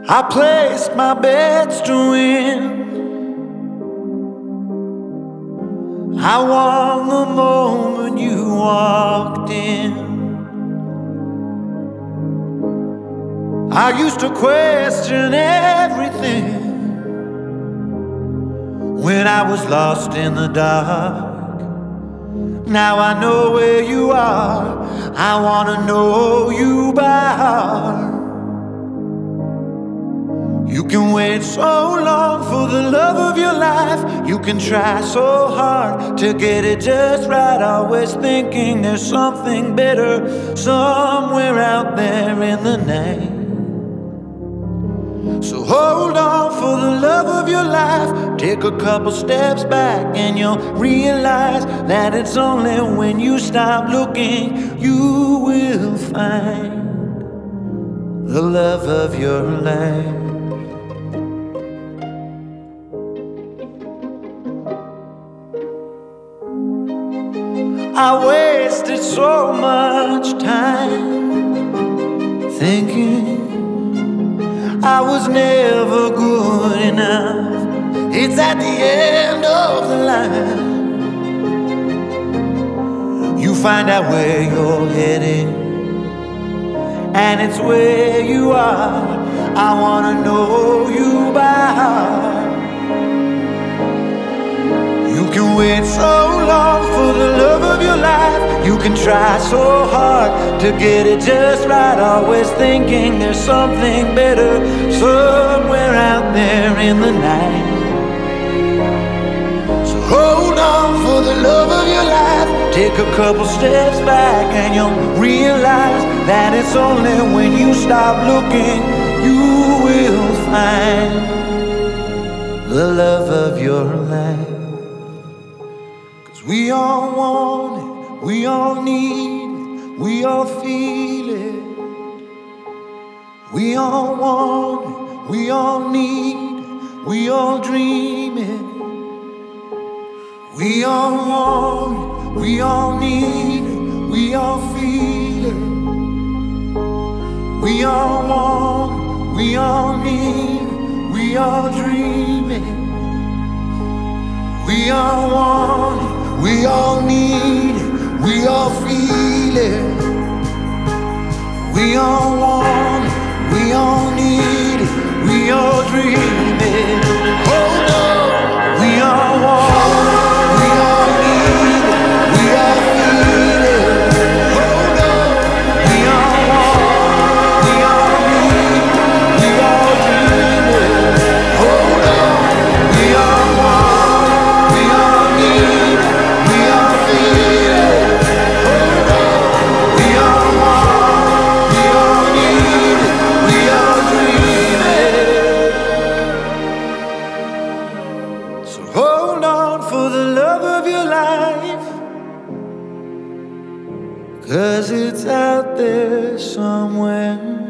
I placed my bets to win. I won the moment you walked in. I used to question everything when I was lost in the dark. Now I know where you are. I wanna know you by heart. You can wait so long for the love of your life. You can try so hard to get it just right, always thinking there's something better somewhere out there in the night. So hold on for the love of your life. Take a couple steps back and you'll realize that it's only when you stop looking you will find the love of your life. I wasted so much time thinking I was never good enough. It's at the end of the line you find out where you're heading, and it's where you are. I wanna know you by heart. You can wait so long for the love of your life. You can try so hard to get it just right, always thinking there's something better somewhere out there in the night. So hold on for the love of your life. Take a couple steps back and you'll realize that it's only when you stop looking you will find the love of your life. We all want it, we all need it, we all feel it. We all want it, we all need it, we all dream it. We all want it, we all need it, we all feel it. We all want it, we all need it, we all dream it. We all want it, we all need it, we all feel it. We all want it, we all need it, we all dream it. Oh no, we all want it, we all need it, we all feel it. Oh no, we all want it, we all need it, we all dream it. Oh no, we all want it, we all need it. Hold on for the love of your life, 'cause it's out there somewhere.